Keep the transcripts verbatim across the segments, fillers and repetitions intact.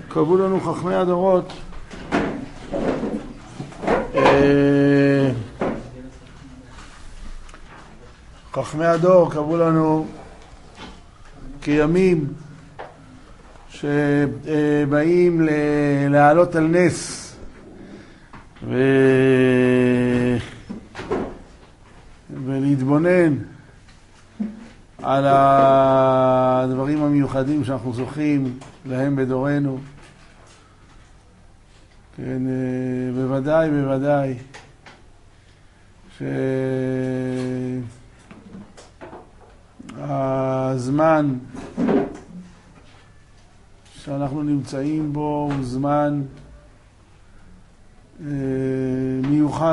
קבעו לנו חכמי הדורות חכמי הדור קבעו לנו כימים שבאים להעלות על נס ו... ולהתבונן על הדברים המיוחדים שאנחנו זוכים להם בדורנו. כן, בוודאי, בוודאי שהזמן שאנחנו נמצאים בו הוא זמן מיוחד.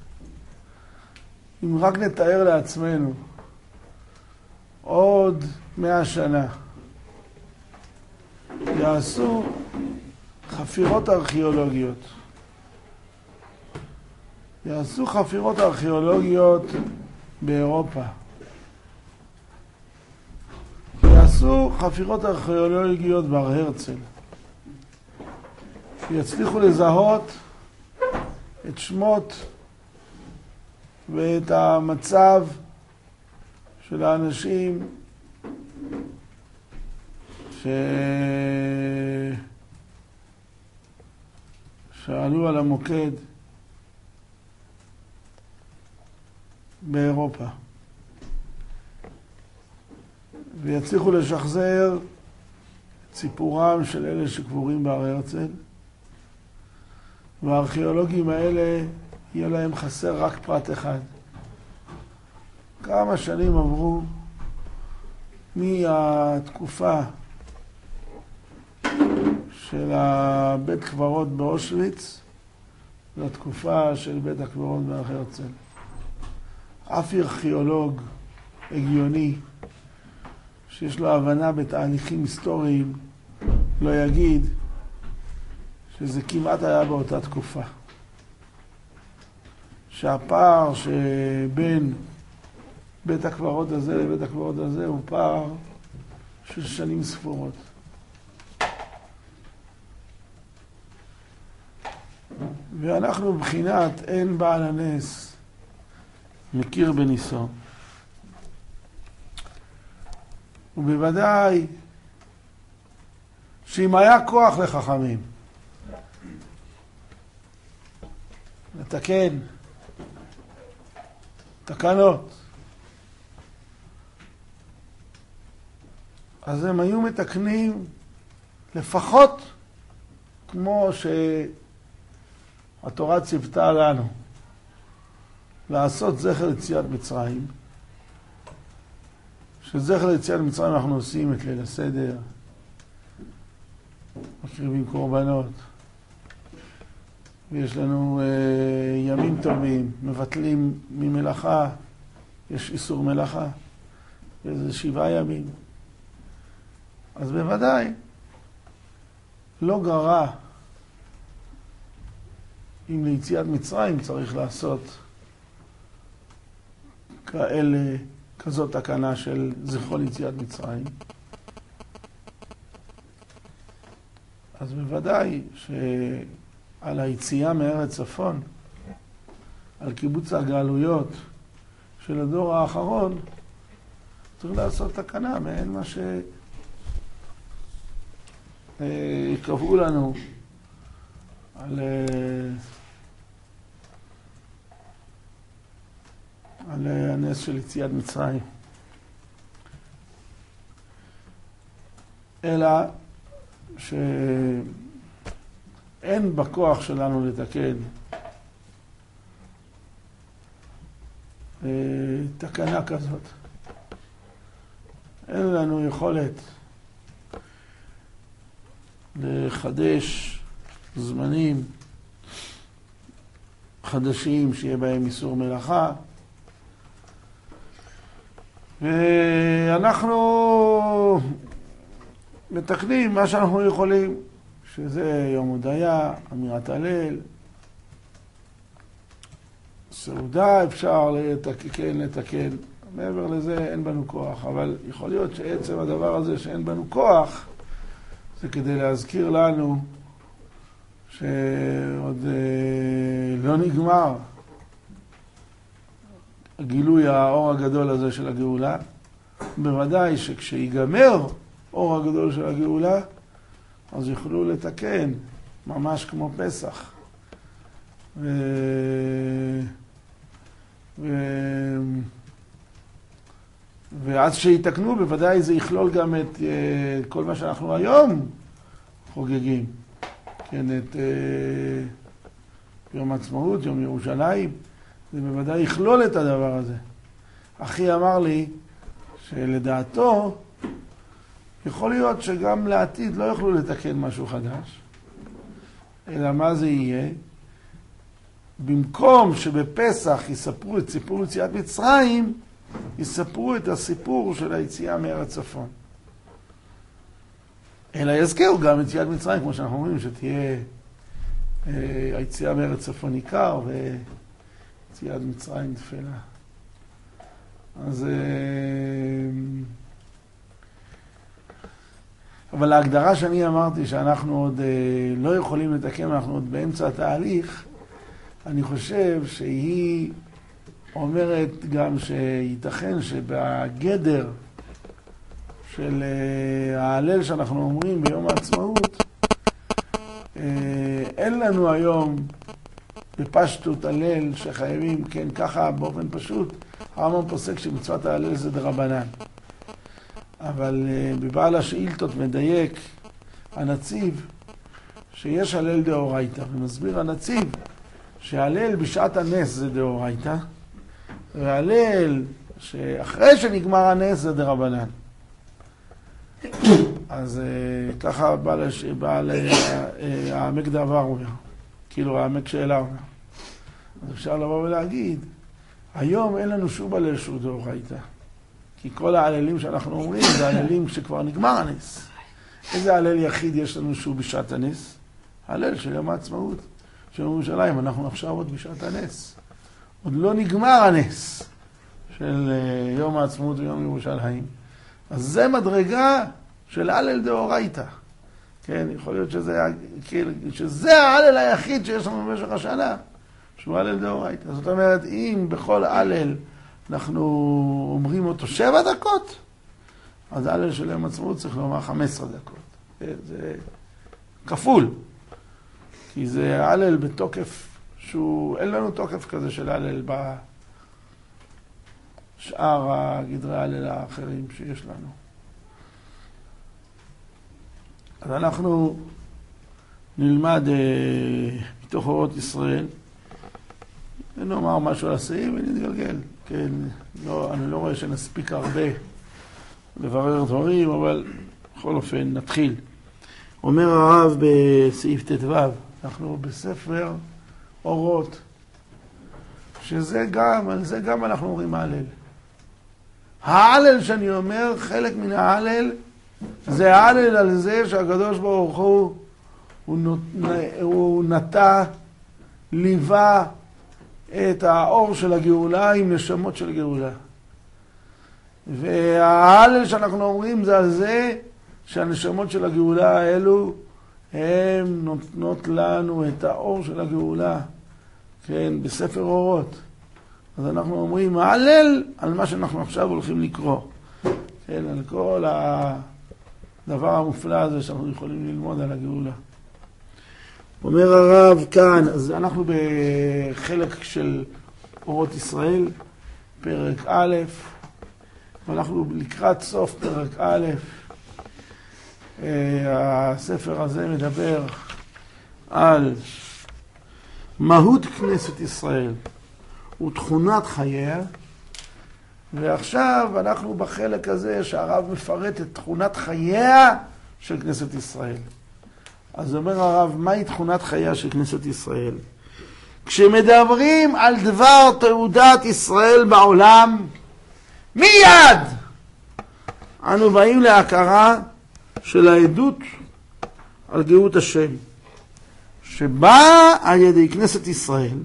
אם רק נתאר לעצמנו עוד מאה שנה יעשו חפירות ארכיאולוגיות יעשו חפירות ארכיאולוגיות באירופה, יעשו חפירות ארכיאולוגיות בהר הרצל, יצליחו לזהות את שמות ואת המצב של האנשים ש... שעלו על המוקד באירופה, ויצליחו לשחזר את סיפורם של אלה שקבורים בהר הרצל, והארכיאולוגים האלה יהיה להם חסר רק פרט אחד. כמה שנים עברו מהתקופה של הבית קברות באושוויץ לתקופה של בית הקברות בהר הרצל. אף ארכיאולוג הגיוני שיש לו הבנה בתהליכים היסטוריים לא יגיד שזה כמעט היה באותה תקופה. שהפער שבין בית הקברות הזה לבית הקברות הזה הוא פער של שנים ספורות. ואנחנו בבחינת אין בעל הנס מכיר בניסו. ובוודאי שאם היה כוח לחכמים לתקן תקנות, אז הם היו מתקנים לפחות כמו שהתורה ציוותה לנו לעשות זכר ליציאת מצרים. שזכר ליציאת מצרים אנחנו עושים את ליל הסדר, מקריבים קורבנות, ויש לנו אה, ימים טובים, מבטלים ממלאכה, יש איסור מלאכה, וזה שבעה ימים. אז בוודאי לא גרע אם ליציאת מצרים צריך לעשות כאלה, כזאת תקנה של זכר ליציאת מצרים. אז בוודאי שעל היציאה מארץ צפון, על קיבוץ הגלויות של הדור האחרון, צריך לעשות תקנה מעין מה שקבעו לנו על על הנס של יציאת מצרים. אלא שאין בכוח שלנו לתקן תקנה כזאת. אין לנו יכולת לחדש זמנים חדשים שיהיה בהם איסור מלאכה, ואנחנו מתקנים מה שאנחנו יכולים, שזה יום הודיה, אמירת הלל, סעודה אפשר לתקן, לתקן. מעבר לזה אין בנו כוח, אבל יכול להיות שעצם הדבר הזה שאין בנו כוח, זה כדי להזכיר לנו שעוד לא נגמר הגילוי האור הגדול הזה של הגאולה. בוודאי שכשיגמר אור הגדול של הגאולה, אז יוכלו לתקן, ממש כמו פסח. ו... ו... ועד שיתקנו, בוודאי זה יכלול גם את כל מה שאנחנו היום חוגגים. כן, את יום העצמאות, יום ירושלים, זה בוודאי יכלול את הדבר הזה. אחי אמר לי שלדעתו יכול להיות שגם לעתיד לא יוכלו לתקן משהו חדש, אלא מה זה יהיה? במקום שבפסח יספרו את סיפור יציאת מצרים, יספרו את הסיפור של היציאה מארץ צפון. אלא יזכרו גם את יציאת מצרים, כמו שאנחנו אומרים, שתהיה אה, היציאה מארץ צפון עיקר ויציאת מצרים תפלה. אז... אה, אבל ההגדרה שאני אמרתי שאנחנו עוד אה, לא יכולים לתקן, אנחנו עוד באמצע התהליך, אני חושב שהיא אומרת גם שייתכן שבגדר של אה, ההלל שאנחנו אומרים ביום העצמאות, אה, אין לנו היום בפשטות הלל שחייבים, כן, ככה באופן פשוט, הרמב"ם פוסק שמצוות ההלל זה דרבנן. אבל uh, בבעל השאילתות מדייק הנציב שיש הלל דאורייתא, ומסביר הנציב שההלל בשעת הנס זה דאורייתא, וההלל שאחרי שנגמר הנס זה דרבנן. אז uh, ככה בעל, הש... בעל uh, uh, העמק דבר אומר, כאילו העמק שאלה אומר. אז אפשר לבוא ולהגיד, היום אין לנו שום הלל שהוא דאורייתא. כי כל ההללים שאנחנו אומרים זה ההללים שכבר נגמר הנס. איזה הלל יחיד יש לנו שהוא בשעת הנס? הלל של יום העצמאות של ירושלים. אנחנו עכשיו עוד בשעת הנס. עוד לא נגמר הנס של יום העצמאות ויום ירושלים. אז זה מדרגה של הלל דאורייתא. כן, יכול להיות שזה, שזה ההלל היחיד שיש לנו במשך השנה, שהוא הלל דאורייתא. זאת אומרת, אם בכל הלל אנחנו אומרים אותו שבע דקות, אז הלל של יום העצמאות צריך לומר חמש עשרה דקות. זה כפול. כי זה הלל בתוקף שהוא, אין לנו תוקף כזה של הלל בשאר הגדרי הלל האחרים שיש לנו. אז אנחנו נלמד אה, מתוך אורות ישראל, ונאמר משהו על הסעיף ונתגלגל. כן, לא, אני לא רואה שנספיק הרבה לברר דברים, אבל בכל אופן נתחיל. אומר הרב בסעיף תתו, אנחנו בספר אורות, שזה גם, על זה גם אנחנו אומרים ההלל. ההלל שאני אומר, חלק מן ההלל, זה ההלל על זה שהקדוש ברוך הוא, הוא, נות, הוא נטע, ליווה את האור של הגאולה עם נשמות של גאולה. וההלל שאנחנו אומרים זה על זה שהנשמות של הגאולה האלו הן נותנות לנו את האור של הגאולה, כן, בספר אורות. אז אנחנו אומרים ההלל על מה שאנחנו עכשיו הולכים לקרוא, כן, על כל הדבר המופלא הזה שאנחנו יכולים ללמוד על הגאולה. אומר הרב כאן, אז אנחנו בחלק של אורות ישראל, פרק א', ואנחנו לקראת סוף פרק א', הספר הזה מדבר על מהות כנסת ישראל ותכונת חייה, ועכשיו אנחנו בחלק הזה שהרב מפרט את תכונת חייה של כנסת ישראל. אז אומר הרב, מהי תכונת חייה של כנסת ישראל? כשמדברים על דבר תעודת ישראל בעולם, מיד אנו באים להכרה של העדות על גאות השם, שבאה על ידי כנסת ישראל,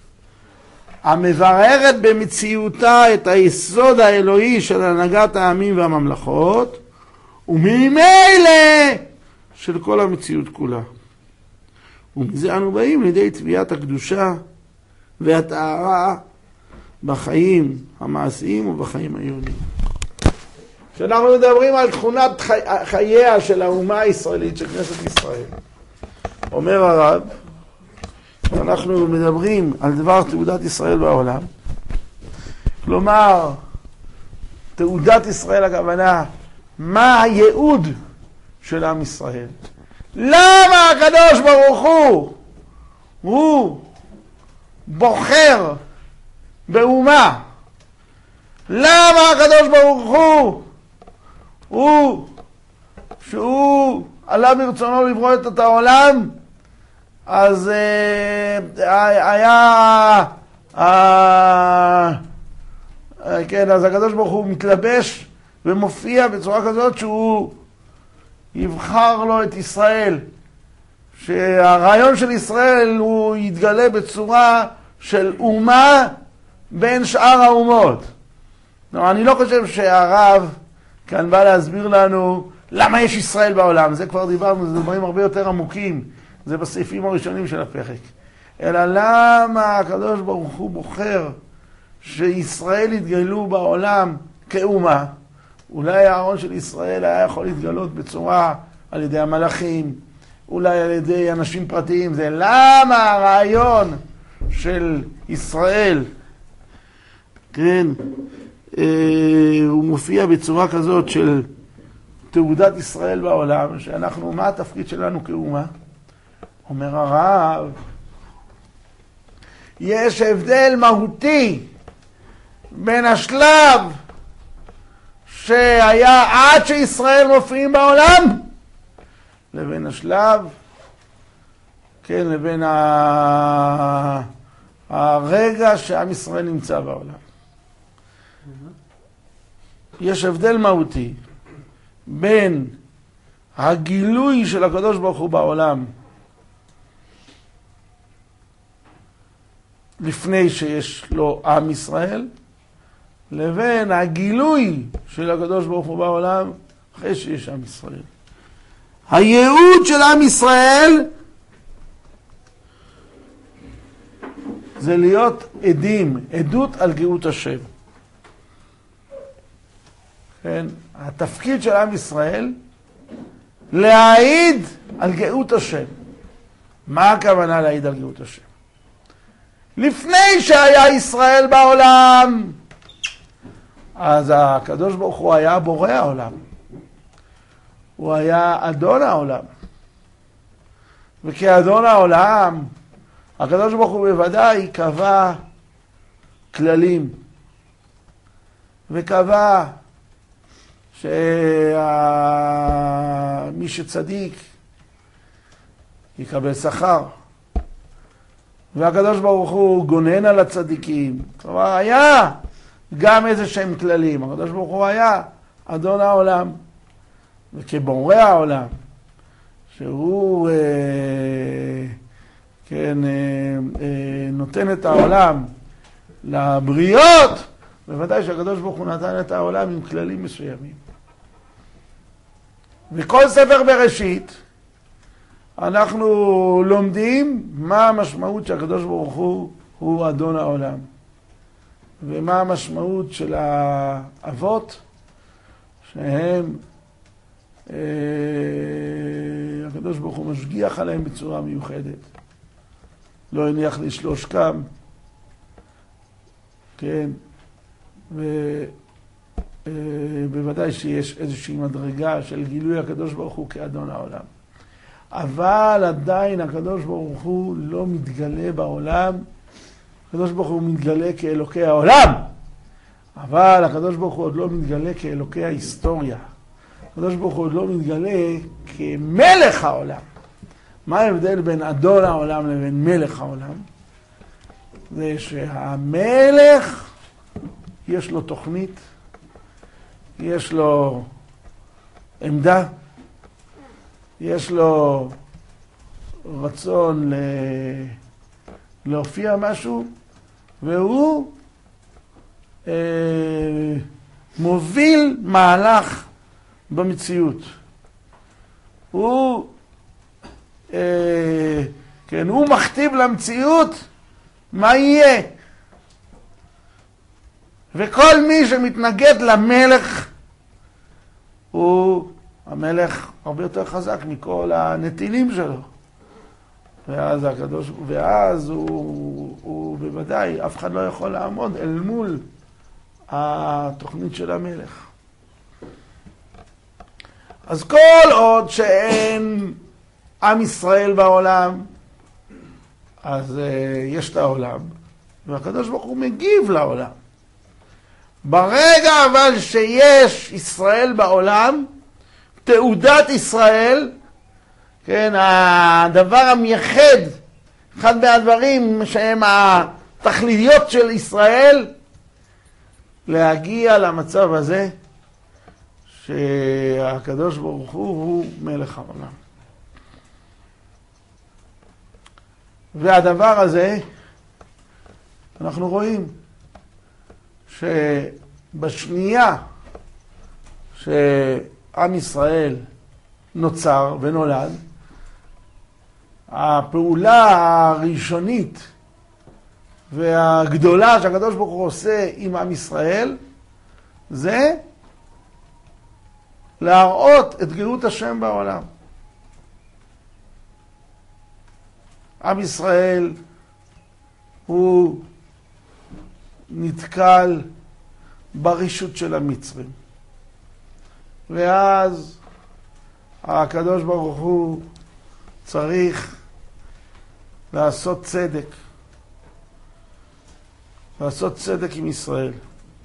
המבררת במציאותה את היסוד האלוהי של הנהגת העמים והממלכות, וממילא של כל המציאות כולה. ומזה אנו באים לידי תביעת הקדושה והטהרה בחיים המעשיים ובחיים העיוניים. כשאנחנו מדברים על תכונת חי... חייה של האומה הישראלית, של כנסת ישראל, אומר הרב, אנחנו מדברים על דבר תעודת ישראל בעולם, כלומר, תעודת ישראל הכוונה, מה הייעוד של עם ישראל? למה הקדוש ברוך הוא הוא בוחר באומה? למה הקדוש ברוך הוא הוא שהוא עלה ברצונו לברוא את העולם? אז אה, היה אה, כן, אז הקדוש ברוך הוא מתלבש ומופיע בצורה כזאת שהוא יבחר לו את ישראל, שהרעיון של ישראל הוא יתגלה בצורה של אומה בין שאר האומות. לא, אני לא חושב שהרב כאן בא להסביר לנו למה יש ישראל בעולם, זה כבר דיברנו, זה דברים הרבה יותר עמוקים, זה בסעיפים הראשונים של הפרק, אלא למה הקדוש ברוך הוא בוחר שישראל יתגלו בעולם כאומה. אולי הארון של ישראל היה יכול להתגלות בצורה על ידי המלאכים, אולי על ידי אנשים פרטיים. זה למה הרעיון של ישראל, כן, אה, הוא מופיע בצורה כזאת של תעודת ישראל בעולם, שאנחנו, מה התפקיד שלנו כאומה? אומר הרב, יש הבדל מהותי בין השלב שהיה עד שישראל מופיעים בעולם, לבין השלב, כן, לבין ה... הרגע שעם ישראל נמצא בעולם. יש הבדל מהותי בין הגילוי של הקדוש ברוך הוא בעולם לפני שיש לו עם ישראל, לבין הגילוי של הקדוש ברוך הוא בעולם אחרי שיש עם ישראל. הייעוד של עם ישראל זה להיות עדים, עדות על גאות השם. כן? התפקיד של עם ישראל להעיד על גאות השם. מה הכוונה להעיד על גאות השם? לפני שהיה ישראל בעולם, אז הקדוש ברוך הוא היה בורא העולם. הוא היה אדון העולם. וכאדון העולם, הקדוש ברוך הוא בוודאי קבע כללים. וקבע שמי שצדיק יקבל שכר. והקדוש ברוך הוא גונן על הצדיקים. כלומר, היה גם איזה שהם כללים. הקדוש ברוך הוא היה אדון העולם. וכבורא העולם, שהוא אה, כן, אה, אה, נותן את העולם לבריות, בוודאי שהקדוש ברוך הוא נתן את העולם עם כללים מסוימים. וכל ספר בראשית, אנחנו לומדים מה המשמעות שהקדוש ברוך הוא הוא אדון העולם. ומה המשמעות של האבות, שהם, אה, הקדוש ברוך הוא משגיח עליהם בצורה מיוחדת. לא הניח לשלוש קם, כן, ובוודאי שיש איזושהי מדרגה של גילוי הקדוש ברוך הוא כאדון העולם. אבל עדיין הקדוש ברוך הוא לא מתגלה בעולם, הקדוש ברוך הוא מתגלה כאלוקי העולם, אבל הקדוש ברוך הוא עוד לא מתגלה כאלוקי ההיסטוריה. הקדוש ברוך הוא עוד לא מתגלה כמלך העולם. מה ההבדל בין אדון העולם לבין מלך העולם? זה שהמלך יש לו תוכנית, יש לו עמדה, יש לו רצון ל... להופיע משהו, והוא אה, מוביל מהלך במציאות. הוא, אה, כן, הוא מכתיב למציאות מה יהיה. וכל מי שמתנגד למלך, הוא, המלך הרבה יותר חזק מכל הנתינים שלו. ואז הקדוש, ואז הוא, הוא בוודאי, אף אחד לא יכול לעמוד אל מול התוכנית של המלך. אז כל עוד שאין עם ישראל בעולם, אז uh, יש את העולם, והקדוש ברוך הוא מגיב לעולם. ברגע אבל שיש ישראל בעולם, תעודת ישראל, כן, הדבר המייחד, אחד מהדברים שהם התכליות של ישראל, להגיע למצב הזה שהקדוש ברוך הוא הוא מלך העולם. והדבר הזה, אנחנו רואים שבשנייה שעם ישראל נוצר ונולד, הפעולה הראשונית והגדולה שהקדוש ברוך הוא עושה עם עם ישראל, זה להראות את גאות השם בעולם. עם ישראל הוא נתקל ברישות של המצרים. ואז הקדוש ברוך הוא צריך לעשות צדק. לעשות צדק עם ישראל.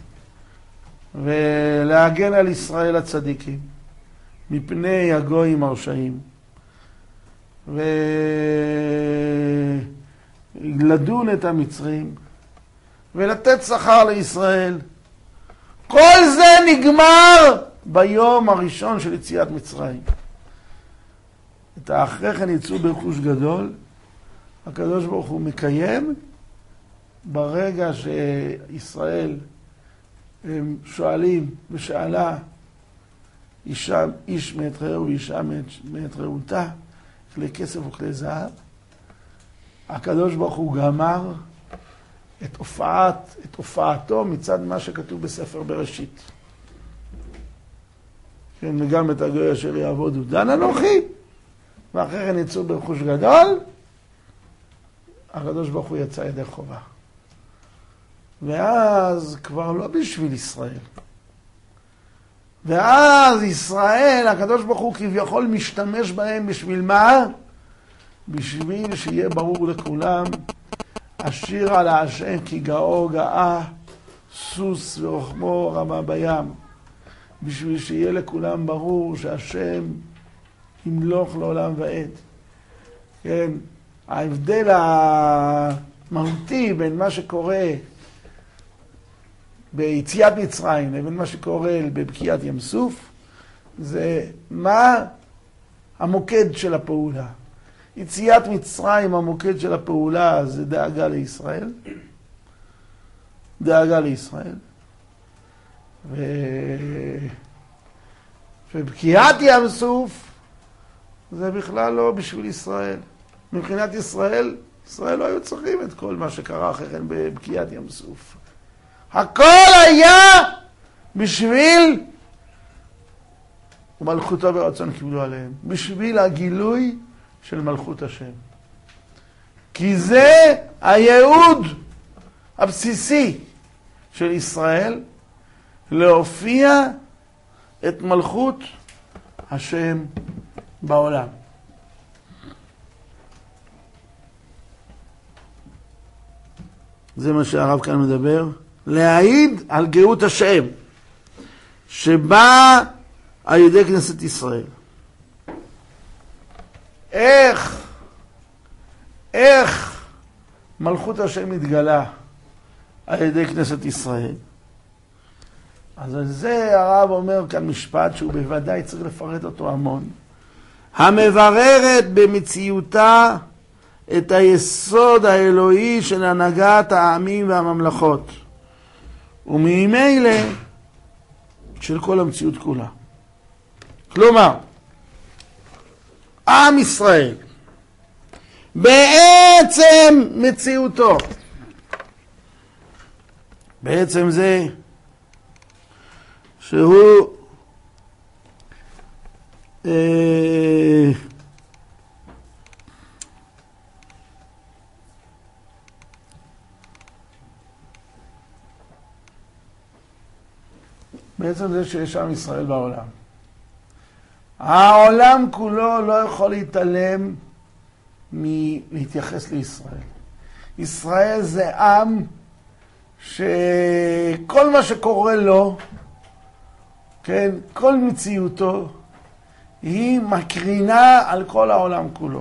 ולהגן על ישראל הצדיקים מפני הגויים הרשעים. ולדון את המצרים ולתת שכר לישראל. כל זה נגמר ביום הראשון של יציאת מצרים. את האחרי כן יצאו ברכוש גדול, הקדוש ברוך הוא מקיים ברגע שישראל הם שואלים ושאלה אישה, איש מאת רעהו ואישה מאת רעותה, כלי כסף וכלי זהב. הקדוש ברוך הוא גמר את הופעת, את הופעתו מצד מה שכתוב בספר בראשית. כן, וגם את הגוי אשר יעבודו דן אנוכי, ואחרי כן יצאו ברכוש גדול, הקדוש ברוך הוא יצא ידי חובה. ואז כבר לא בשביל ישראל. ואז ישראל, הקדוש ברוך הוא כביכול משתמש בהם בשביל מה? בשביל שיהיה ברור לכולם, השיר על השם כי גאו גאה, סוס ורחמו רמה בים. בשביל שיהיה לכולם ברור שהשם ימלוך לעולם ועד. כן, ההבדל המהותי בין מה שקורה ביציאת מצרים לבין מה שקורה בבקיעת ים סוף, זה מה המוקד של הפעולה. יציאת מצרים, המוקד של הפעולה זה דאגה לישראל. דאגה לישראל. ו... ובקיעת ים סוף זה בכלל לא בשביל ישראל. מבחינת ישראל, ישראל לא היו צריכים את כל מה שקרה אחרי כן בבקיעת ים סוף. הכל היה בשביל, ומלכותו ורצון קיבלו עליהם, בשביל הגילוי של מלכות השם. כי זה הייעוד הבסיסי של ישראל, להופיע את מלכות השם בעולם. זה מה שהרב כאן מדבר. להעיד על גאות השם שבא על ידי כנסת ישראל. איך, איך מלכות השם מתגלה על ידי כנסת ישראל? אז על זה הרב אומר כאן משפט שהוא בוודאי צריך לפרט אותו המון. המבררת במציאותה את היסוד האלוהי של הנהגת העמים והממלכות, וממילא של כל המציאות כולה. כלומר, עם ישראל, בעצם מציאותו, בעצם זה שהוא אה, בעצם זה שיש עם ישראל בעולם. העולם כולו לא יכול להתעלם מלהתייחס לישראל. ישראל זה עם שכל מה שקורה לו, כן, כל מציאותו, היא מקרינה על כל העולם כולו.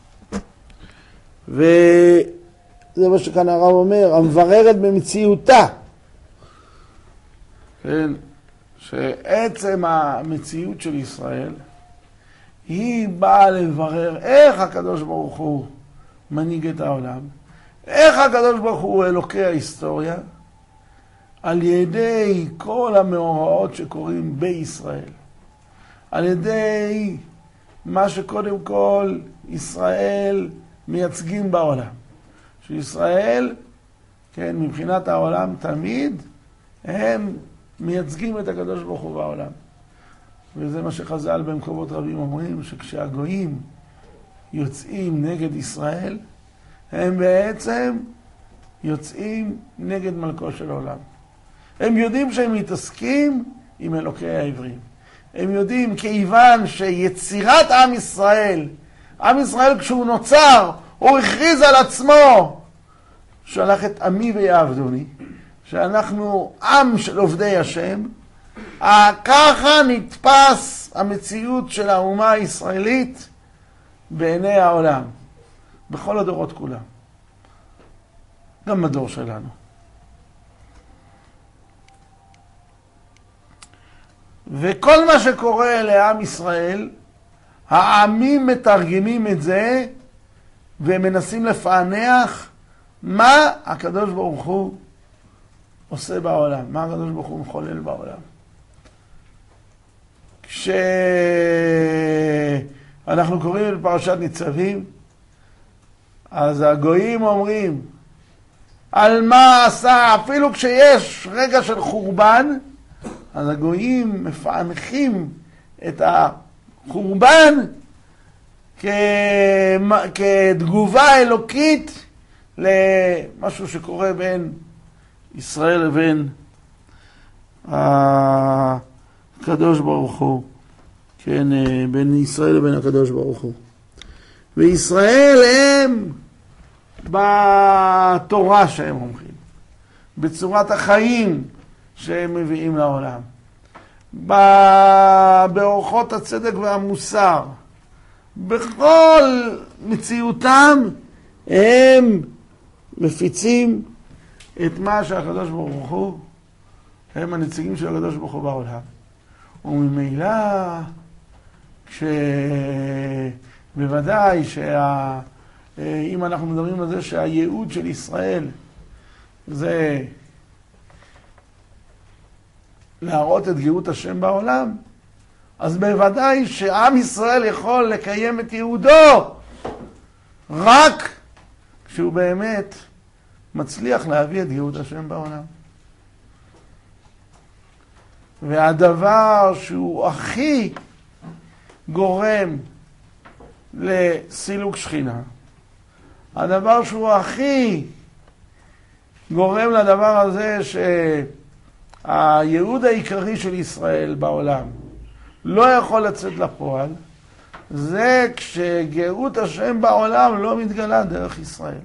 וזה מה שכאן הרב אומר, המבררת במציאותה. כן, שעצם המציאות של ישראל, היא באה לברר איך הקדוש ברוך הוא מנהיג את העולם, איך הקדוש ברוך הוא אלוקי ההיסטוריה, על ידי כל המאורעות שקורים בישראל, על ידי מה שקודם כל ישראל מייצגים בעולם. שישראל, כן, מבחינת העולם תמיד, הם מייצגים את הקדוש ברוך הוא בעולם. וזה מה שחז"ל במקומות רבים אומרים, שכשהגויים יוצאים נגד ישראל, הם בעצם יוצאים נגד מלכו של עולם. הם יודעים שהם מתעסקים עם אלוקי העברים. הם יודעים כיוון שיצירת עם ישראל, עם ישראל כשהוא נוצר, הוא הכריז על עצמו, שלח את עמי ויעבדוני, שאנחנו עם של עובדי השם, ככה נתפס המציאות של האומה הישראלית בעיני העולם, בכל הדורות כולם, גם בדור שלנו. וכל מה שקורה לעם ישראל, העמים מתרגמים את זה ומנסים לפענח מה הקדוש ברוך הוא עושה בעולם, מה הקדוש ברוך הוא מחולל בעולם. כשאנחנו קוראים בפרשת ניצבים, אז הגויים אומרים, על מה עשה, אפילו כשיש רגע של חורבן, אז הגויים מפענחים את החורבן כתגובה אלוקית למשהו שקורה בין ישראל לבין הקדוש ברוך הוא, כן, בין ישראל לבין הקדוש ברוך הוא. וישראל הם בתורה שהם אומרים, בצורת החיים שהם מביאים לעולם, באורחות הצדק והמוסר, בכל מציאותם הם מפיצים את מה שהקדוש ברוך הוא, הם הנציגים של הקדוש ברוך הוא בעולם. וממילא, בוודאי שאם אנחנו מדברים על זה שהייעוד של ישראל זה להראות את גאות השם בעולם, אז בוודאי שעם ישראל יכול לקיים את ייעודו רק כשהוא באמת מצליח להביא את גאות השם בעולם. והדבר שהוא הכי גורם לסילוק שכינה, הדבר שהוא הכי גורם לדבר הזה שהייעוד העיקרי של ישראל בעולם לא יכול לצאת לפועל, זה כשגאות השם בעולם לא מתגלה דרך ישראל.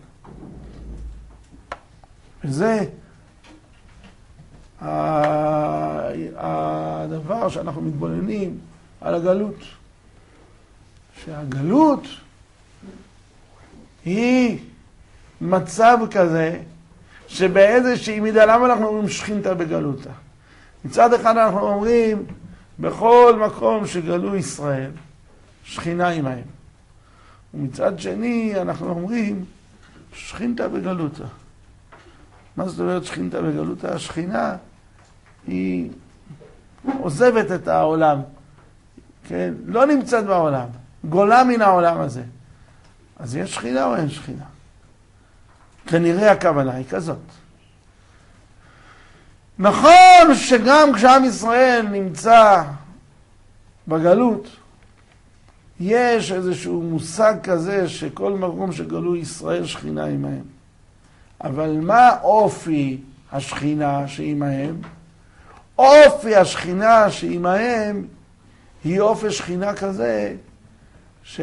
וזה הדבר שאנחנו מתבוננים על הגלות. שהגלות היא מצב כזה שבאיזושהי מידה, למה אנחנו אומרים שכינתה בגלותה? מצד אחד אנחנו אומרים בכל מקום שגלו ישראל, שכינה עמהם. ומצד שני אנחנו אומרים שכינתה בגלותה. מה זאת אומרת שכינתה בגלותה? השכינה היא עוזבת את העולם, כן? לא נמצאת בעולם, גולה מן העולם הזה. אז יש שכינה או אין שכינה? כנראה הכוונה היא כזאת. נכון שגם כשעם ישראל נמצא בגלות, יש איזשהו מושג כזה שכל מקום שגלו ישראל שכינה עמהם. אבל מה אופי השכינה שעמהם? אופי השכינה שעמהם היא אופי שכינה כזה ש...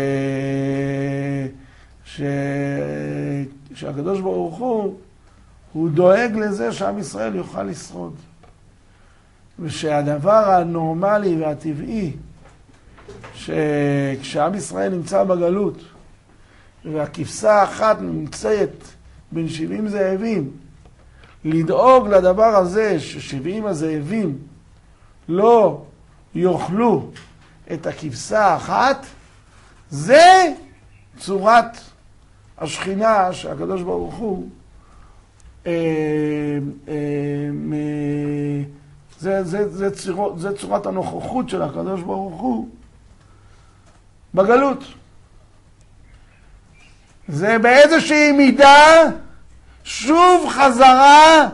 ש... שהקדוש ברוך הוא הוא דואג לזה שעם ישראל יוכל לשרוד. ושהדבר הנורמלי והטבעי שכשעם ישראל נמצא בגלות והכבשה האחת נמצאת בין שבעים זאבים, לדאוג לדבר הזה ששבעים הזאבים לא יאכלו את הכבשה האחת, זה צורת השכינה שהקדוש ברוך הוא אה, אה, זה, זה, זה, צורת, זה צורת הנוכחות של הקדוש ברוך הוא בגלות. זה באיזושהי מידה שוב חזרה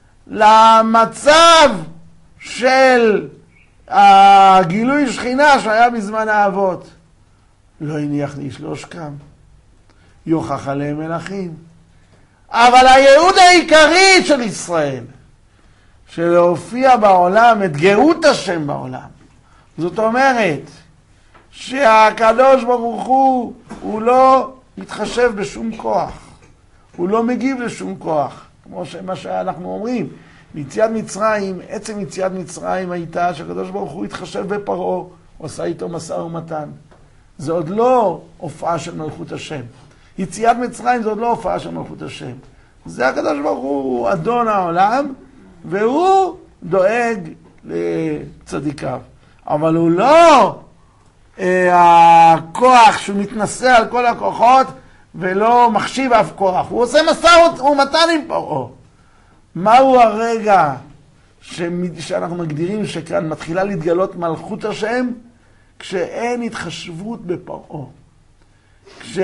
למצב של הגילוי שכינה שהיה בזמן האבות. לא הניח לאיש לא שקם, יוכח עליהם מלכים. אבל הייעוד העיקרי של ישראל, של להופיע בעולם את גאות השם בעולם, זאת אומרת שהקדוש ברוך הוא הוא לא מתחשב בשום כוח, הוא לא מגיב לשום כוח, כמו מה שאנחנו אומרים. ביציאת מצרים, עצם יציאת מצרים הייתה שהקדוש ברוך הוא התחשב בפרעה, הוא עשה איתו משא ומתן. זה עוד לא הופעה של מלכות השם. יציאת מצרים זה עוד לא הופעה של מלכות השם. זה הקדוש ברוך הוא אדון העולם, והוא דואג לצדיקיו. אבל הוא לא אה, הכוח שהוא מתנשא על כל הכוחות ולא מחשיב אף כוח. הוא עושה משא ומתן עם פרעה. מהו הרגע שאנחנו מגדירים שכאן מתחילה להתגלות מלכות השם? כשאין התחשבות בפרעה. כש...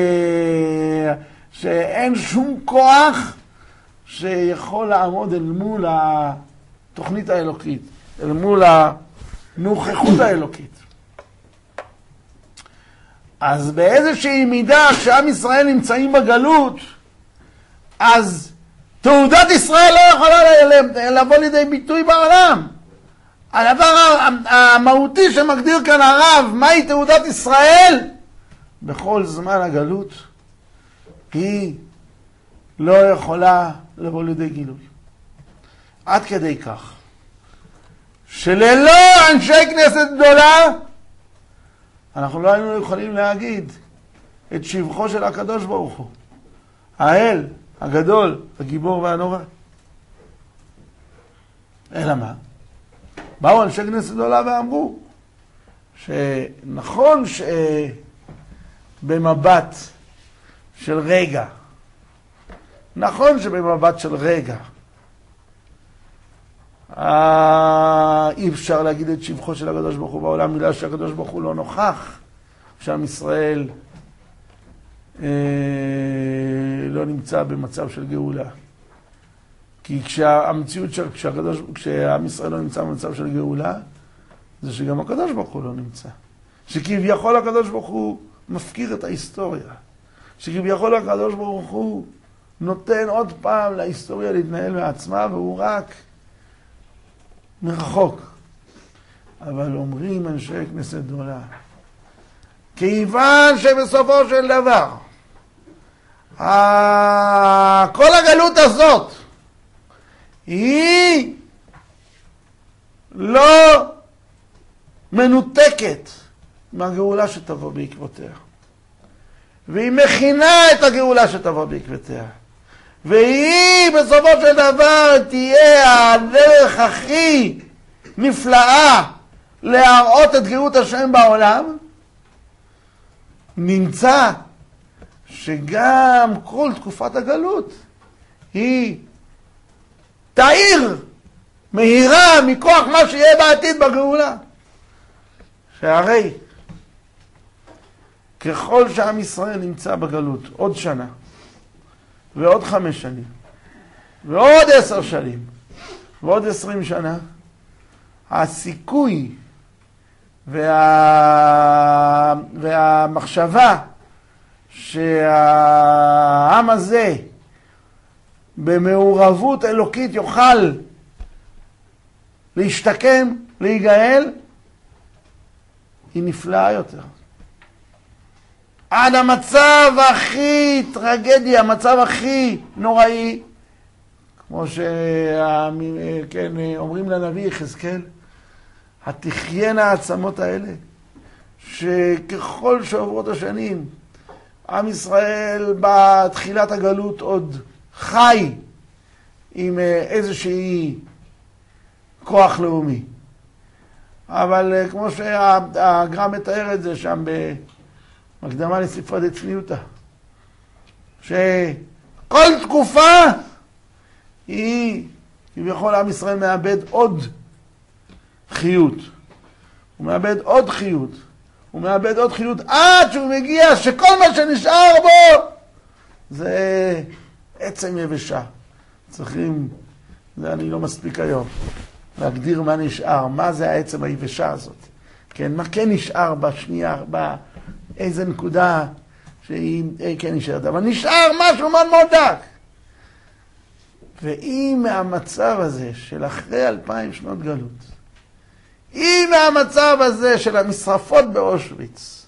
שאין שום כוח שיכול לעמוד אל מול התוכנית האלוקית, אל מול הנוכחות האלוקית. אז באיזושהי מידה כשעם ישראל נמצאים בגלות, אז תעודת ישראל לא יכולה לבוא לידי ביטוי בעולם. הדבר המהותי שמגדיר כאן הרב, מהי תעודת ישראל? בכל זמן הגלות היא לא יכולה לבוא לידי גילוי. עד כדי כך שללא אנשי כנסת גדולה אנחנו לא היינו יכולים להגיד את שבחו של הקדוש ברוך הוא, האל הגדול, הגיבור והנורא. אלא מה? באו אנשי כנסת גדולה ואמרו שנכון שבמבט של רגע, נכון שבמבט של רגע אי אפשר להגיד את שבחו של הקדוש ברוך הוא בעולם, בגלל שהקדוש ברוך הוא לא נוכח, שעם ישראל אה, לא נמצא במצב של גאולה. כי כשהמציאות של, כשהקדוש, כשעם ישראל לא נמצא במצב של גאולה, זה שגם הקדוש ברוך הוא לא נמצא. שכביכול הקדוש ברוך הוא מפקיר את ההיסטוריה. שכביכול הקדוש ברוך הוא נותן עוד פעם להיסטוריה להתנהל מעצמה, והוא רק מרחוק. אבל אומרים אנשי כנסת גדולה, כיוון שבסופו של דבר, כל הגלות הזאת, היא לא מנותקת מהגאולה שתבוא בעקבותיה. והיא מכינה את הגאולה שתבוא בעקבותיה. והיא בסופו של דבר תהיה הדרך הכי נפלאה להראות את גאות השם בעולם. נמצא שגם כל תקופת הגלות היא תאיר, מהירה מכוח מה שיהיה בעתיד בגאולה. שהרי ככל שעם ישראל נמצא בגלות עוד שנה, ועוד חמש שנים, ועוד עשר שנים, ועוד עשרים שנה, הסיכוי וה... והמחשבה שהעם הזה במעורבות אלוקית יוכל להשתקם, להיגאל, היא נפלאה יותר. עד המצב הכי טרגדי, המצב הכי נוראי, כמו שאומרים לנביא יחזקאל, התחיינה העצמות האלה, שככל שעוברות השנים, עם ישראל בתחילת הגלות עוד חי עם איזושהי כוח לאומי. אבל כמו שהגר"א מתאר את זה שם במקדמה לספרא דצניותא, שכל תקופה היא, כביכול עם ישראל מאבד עוד חיות. הוא מאבד עוד חיות. הוא מאבד עוד חיות עד שהוא מגיע שכל מה שנשאר בו זה עצם יבשה. צריכים, זה אני לא מספיק היום, להגדיר מה נשאר, מה זה העצם היבשה הזאת. כן, מה כן נשאר בשנייה, באיזה נקודה שהיא כן נשארת. אבל נשאר משהו מאוד מאוד דק. ואם מהמצב הזה של אחרי אלפיים שנות גלות, אם מהמצב הזה של המשרפות באושוויץ,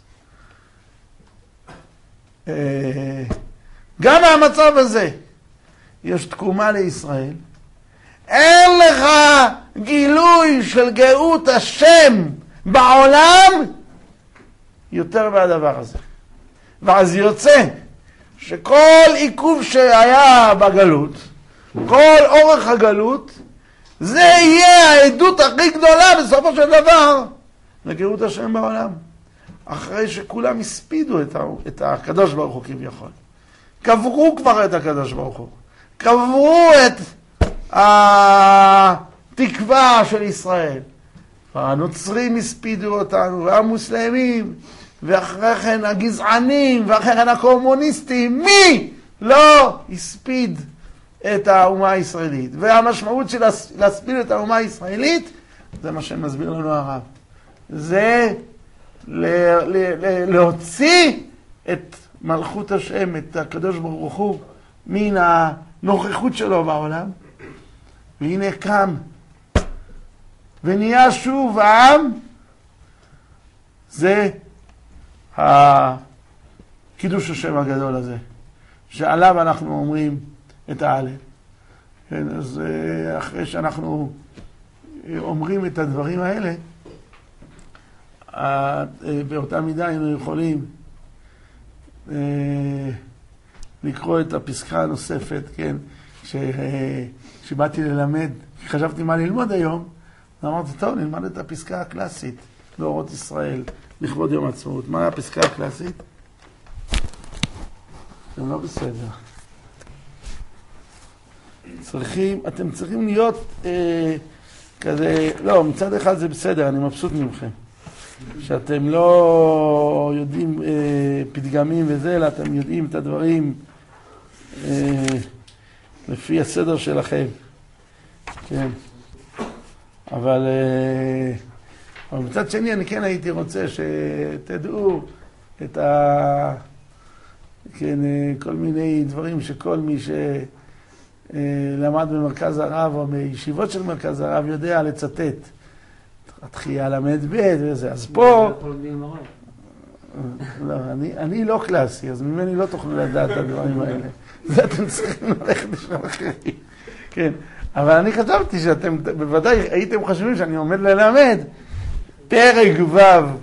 גם מהמצב הזה יש תקומה לישראל, אין לך גילוי של גאות השם בעולם יותר מהדבר הזה. ואז יוצא שכל עיכוב שהיה בגלות, כל אורך הגלות, זה יהיה העדות הכי גדולה בסופו של דבר לגאות השם בעולם. אחרי שכולם הספידו את, ה... את הקדוש ברוך הוא כביכול. קברו כבר את הקדוש ברוך הוא. קברו את התקווה של ישראל. הנוצרים הספידו אותנו, והמוסלמים, ואחרי כן הגזענים, ואחרי כן הקומוניסטים. מי לא הספיד את האומה הישראלית? והמשמעות של להספיד את האומה הישראלית, זה מה שמסביר לנו הרב. זה ל- ל- ל- להוציא את מלכות השם, את הקדוש ברוך הוא, מן הנוכחות שלו בעולם. והנה קם ונהיה שוב העם. זה הקידוש השם הגדול הזה, שעליו אנחנו אומרים את ההלל. כן, אז אחרי שאנחנו אומרים את הדברים האלה, באותה מידה היינו יכולים לקרוא את הפסקה הנוספת, כן, שבאתי ללמד, חשבתי מה ללמוד היום, ואמרתי, טוב, נלמד את הפסקה הקלאסית באורות ישראל, לכבוד יום העצמאות. מה הפסקה הקלאסית? זה לא בסדר. צריכים, אתם צריכים להיות אה, כזה, לא, מצד אחד זה בסדר, אני מבסוט ממכם. שאתם לא יודעים אה, פתגמים וזה, אלא אתם יודעים את הדברים אה, לפי הסדר שלכם. כן. אבל, אה, אבל מצד שני אני כן הייתי רוצה שתדעו את ה... כן, כל מיני דברים שכל מי שלמד במרכז הרב או בישיבות של מרכז הרב יודע לצטט. התחייה למד ב' וזה. אז פה... לא, אני, אני לא קלאסי, אז ממני לא תוכלו לדעת את הדברים האלה. זה אתם צריכים ללכת לשם אחרים. כן, אבל אני חשבתי שאתם בוודאי הייתם חושבים שאני עומד ללמד פרק ו'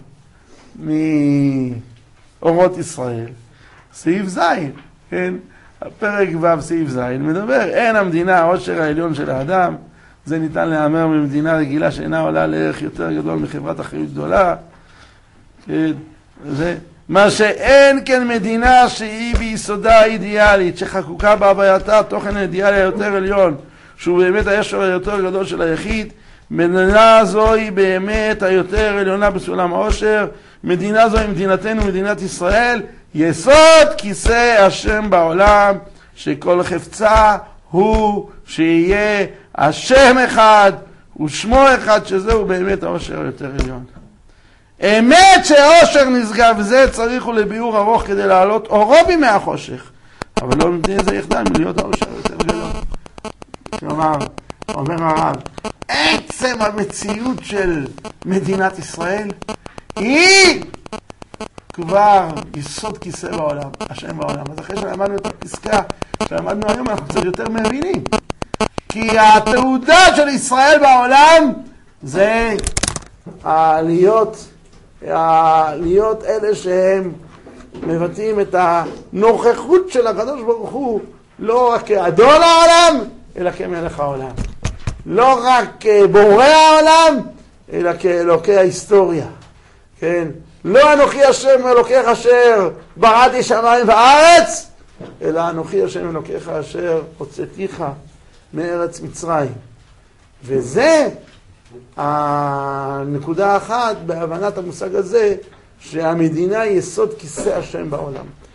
מאורות ישראל. סעיף זין, כן? הפרק ו' סעיף זין מדבר, אין המדינה העושר העליון של האדם, זה ניתן להאמר ממדינה רגילה שאינה עולה לערך יותר גדול מחברת אחריות גדולה, כן? זה מה שאין כן מדינה שהיא ביסודה אידיאלית, שחקוקה בהווייתה תוכן האידיאלי היותר עליון, שהוא באמת הישר היותר גדול של היחיד, מדינה זו היא באמת היותר עליונה בסולם העושר. מדינה זו היא מדינתנו, מדינת ישראל, יסוד כיסא השם בעולם, שכל חפצה הוא שיהיה השם אחד ושמו אחד, שזהו באמת העושר היותר עליון. אמת שעושר נשגב, וזה צריך הוא לביאור ארוך כדי לעלות אורו בימי החושך, אבל לא נותן איזה יחדל מלהיות העושר היותר גדול. כלומר, אומר הרב, עצם המציאות של מדינת ישראל היא כבר יסוד כיסא בעולם, השם בעולם. אז אחרי שלמדנו את הפסקה שלמדנו היום, אנחנו קצת יותר מבינים, כי התעודה של ישראל בעולם זה להיות, להיות אלה שהם מבטאים את הנוכחות של הקדוש ברוך הוא, לא רק כאדון העולם, אלא כמלך העולם. לא רק כבורא העולם, אלא כאלוקי ההיסטוריה. כן? לא אנוכי השם אלוקיך אשר בראתי שמיים וארץ, אלא אנוכי השם אלוקיך אשר הוצאתיך מארץ מצרים. וזה הנקודה האחת בהבנת המושג הזה, שהמדינה היא יסוד כיסא השם בעולם.